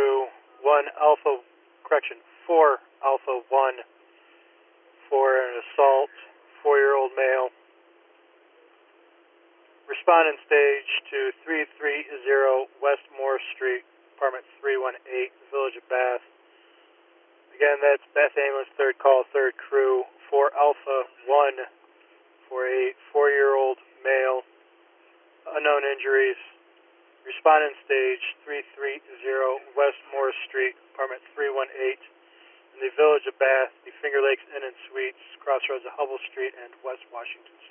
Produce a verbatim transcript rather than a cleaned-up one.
crew, one Alpha, correction, four Alpha one for an assault, four-year-old male. Responding stage to three three zero West Moore Street, apartment three one eight, Village of Bath. Again, that's Bath Ambulance, third call, third crew, four Alpha one for a four-year-old male, unknown injuries. Responding stage three three zero West Moore Street, apartment three one eight, in the Village of Bath, the Finger Lakes Inn and Suites, crossroads of Hubble Street and West Washington Street.